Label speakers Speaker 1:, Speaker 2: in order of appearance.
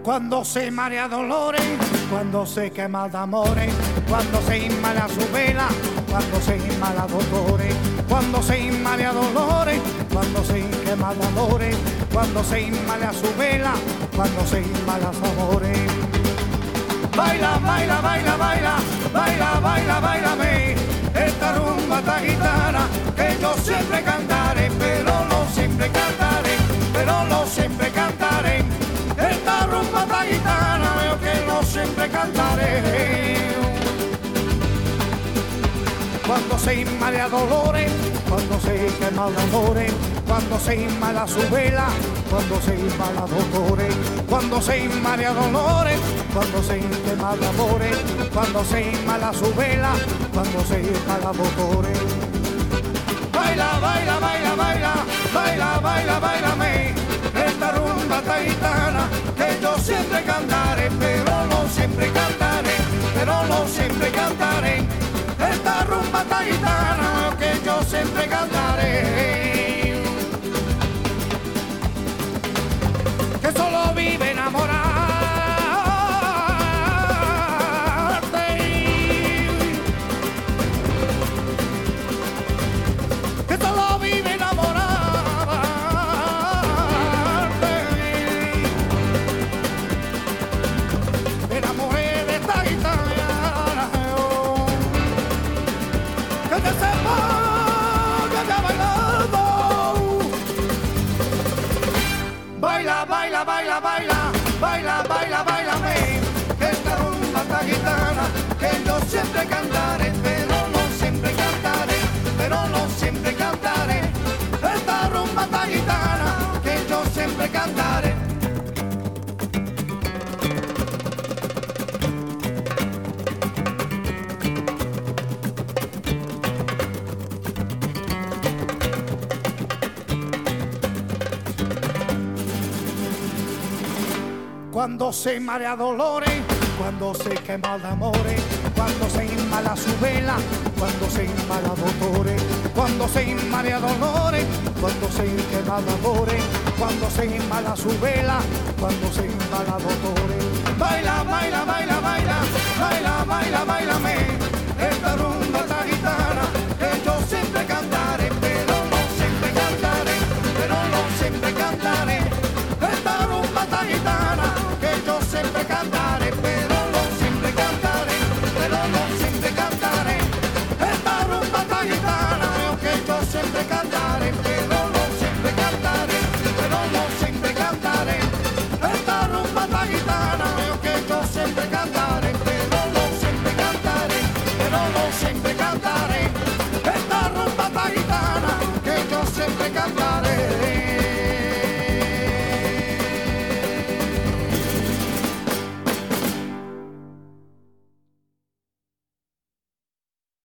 Speaker 1: Cuando se marea dolores, cuando se quema de amores, cuando se inmala su vela, cuando se inmala dolores, cuando se inmala dolores, cuando se quema de amores, cuando se inmala su vela, cuando se inmala amores. Baila, baila, baila, baila, baila, baila, bailame, esta rumba esta gitana que yo siempre cantaré, pero no siempre cantaré, pero no siempre cantaré. Esta rumba esta gitana veo que no siempre cantaré. Cuando se inmala dolores, cuando se quema de amores, cuando se inmala su vela, cuando se inmala dolores, cuando se inmala dolores, cuando se quema de amores, cuando se inmala su vela, cuando se inmala dolores. Baila, baila, baila, baila, baila, baila, bailame, esta rumba esta gitana que yo siempre cantaré, pero no siempre cantaré, pero no siempre cantaré. Esta rumba esta gitana que yo siempre cantaré. Que solo vive enamorarte, que solo vive enamorarte. Me enamoré de esta gitana, que te sepa que te ha bailado. Baila, baila, baila, baila, baila, baila, bailame, esta rumba esta gitana que yo siempre cantaré, pero no siempre cantaré, pero no siempre cantaré. Esta rumba esta gitana que yo siempre cantaré. Cuando se marea dolores, cuando se quema de amores, cuando se inmala su vela, cuando se inmala dolores, cuando se inmala dolores, cuando se quema de amores, cuando se inmala su vela, cuando se inmala dolores. Baila, baila, baila, baila, baila, baila, bailame.